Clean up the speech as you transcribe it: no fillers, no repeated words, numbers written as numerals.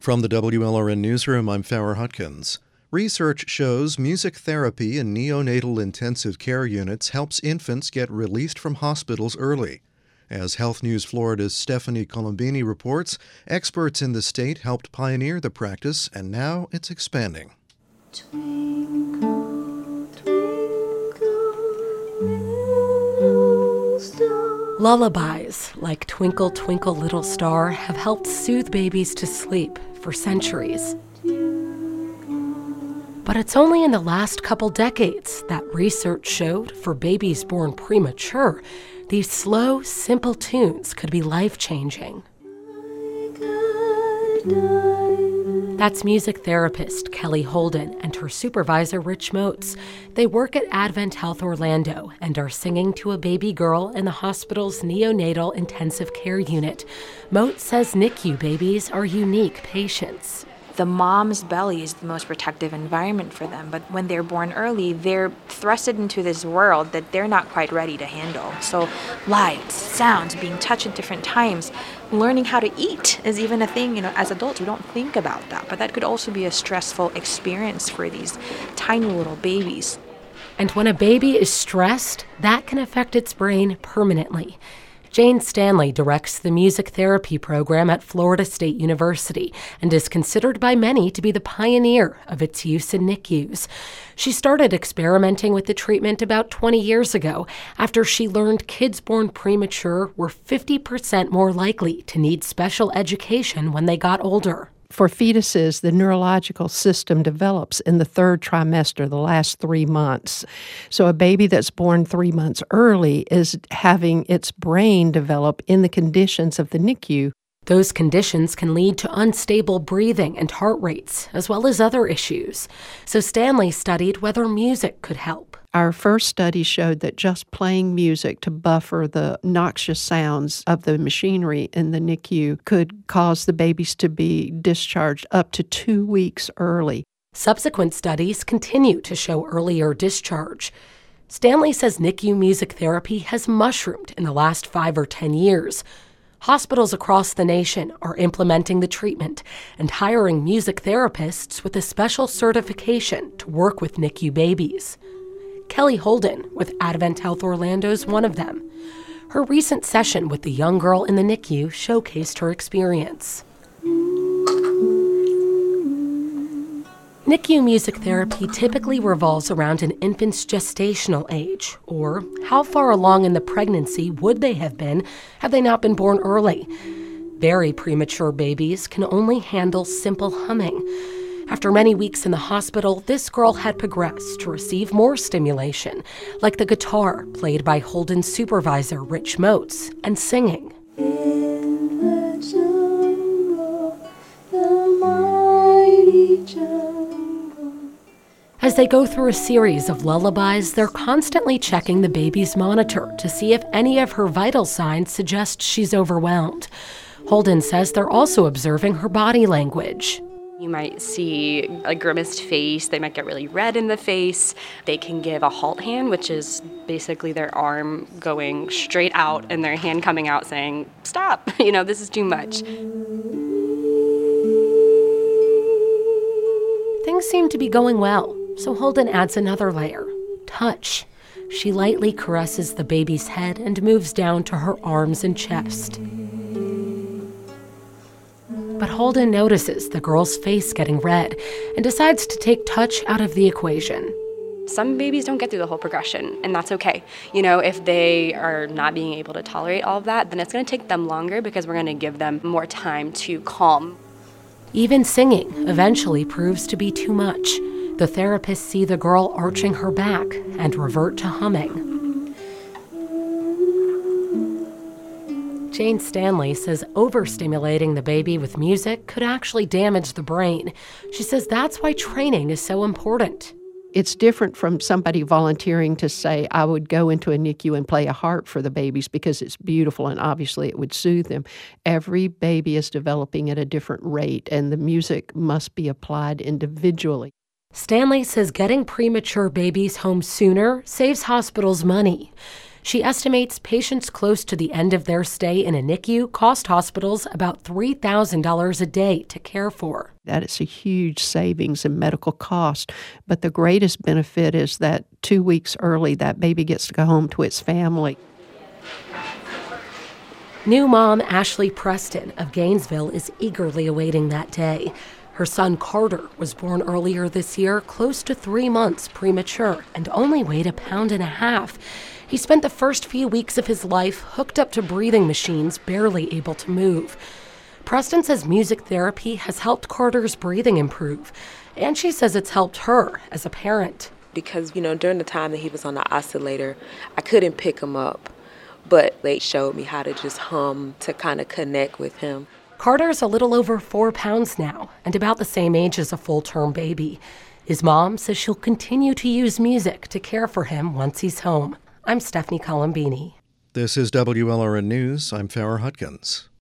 From the WLRN Newsroom, I'm Farrah Hutkins. Research shows music therapy in neonatal intensive care units helps infants get released from hospitals early. As Health News Florida's Stephanie Colombini reports, experts in the state helped pioneer the practice, and now it's expanding. Twinkle, twinkle, little star. Lullabies like Twinkle, Twinkle, Little Star have helped soothe babies to sleep for centuries. But it's only in the last couple decades that research showed for babies born premature, these slow, simple tunes could be life-changing. That's music therapist Kelly Holden and her supervisor Rich Moats. They work at Advent Health Orlando and are singing to a baby girl in the hospital's neonatal intensive care unit. Moats says NICU babies are unique patients. The mom's belly is the most protective environment for them, but when they're born early, they're thrusted into this world that they're not quite ready to handle. So lights, sounds, being touched at different times, learning how to eat is even a thing. As adults, we don't think about that, but that could also be a stressful experience for these tiny little babies. And when a baby is stressed, that can affect its brain permanently. Jane Stanley directs the music therapy program at Florida State University and is considered by many to be the pioneer of its use in NICUs. She started experimenting with the treatment about 20 years ago after she learned kids born premature were 50% more likely to need special education when they got older. For fetuses, the neurological system develops in the third trimester, the last 3 months. So a baby that's born 3 months early is having its brain develop in the conditions of the NICU. Those conditions can lead to unstable breathing and heart rates, as well as other issues. So Stanley studied whether music could help. Our first study showed that just playing music to buffer the noxious sounds of the machinery in the NICU could cause the babies to be discharged up to 2 weeks early. Subsequent studies continue to show earlier discharge. Stanley says NICU music therapy has mushroomed in the last 5 or 10 years. Hospitals across the nation are implementing the treatment and hiring music therapists with a special certification to work with NICU babies. Kelly Holden with Advent Health Orlando is one of them. Her recent session with the young girl in the NICU showcased her experience. NICU music therapy typically revolves around an infant's gestational age, or how far along in the pregnancy would they have been had they not been born early. Very premature babies can only handle simple humming. After many weeks in the hospital, this girl had progressed to receive more stimulation, like the guitar played by Holden's supervisor, Rich Moats, and singing. In the jungle, the mighty jungle. As they go through a series of lullabies, they're constantly checking the baby's monitor to see if any of her vital signs suggest she's overwhelmed. Holden says they're also observing her body language. You might see a grimaced face. They might get really red in the face. They can give a halt hand, which is basically their arm going straight out and their hand coming out saying, stop, this is too much. Things seem to be going well, so Holden adds another layer, touch. She lightly caresses the baby's head and moves down to her arms and chest. But Holden notices the girl's face getting red and decides to take touch out of the equation. Some babies don't get through the whole progression, and that's okay. If they are not being able to tolerate all of that, then it's going to take them longer because we're going to give them more time to calm. Even singing eventually proves to be too much. The therapists see the girl arching her back and revert to humming. Jane Stanley says overstimulating the baby with music could actually damage the brain. She says that's why training is so important. It's different from somebody volunteering to say, I would go into a NICU and play a harp for the babies because it's beautiful and obviously it would soothe them. Every baby is developing at a different rate, and the music must be applied individually. Stanley says getting premature babies home sooner saves hospitals money. She estimates patients close to the end of their stay in a NICU cost hospitals about $3,000 a day to care for. That is a huge savings in medical cost. But the greatest benefit is that 2 weeks early, that baby gets to go home to its family. New mom Ashley Preston of Gainesville is eagerly awaiting that day. Her son Carter was born earlier this year, close to 3 months premature, and only weighed 1.5 pounds. He spent the first few weeks of his life hooked up to breathing machines, barely able to move. Preston says music therapy has helped Carter's breathing improve, and she says it's helped her as a parent. Because, during the time that he was on the oscillator, I couldn't pick him up, but they showed me how to just hum to kind of connect with him. Carter's a little over 4 pounds now and about the same age as a full-term baby. His mom says she'll continue to use music to care for him once he's home. I'm Stephanie Colombini. This is WLRN News. I'm Farrah Hutkins.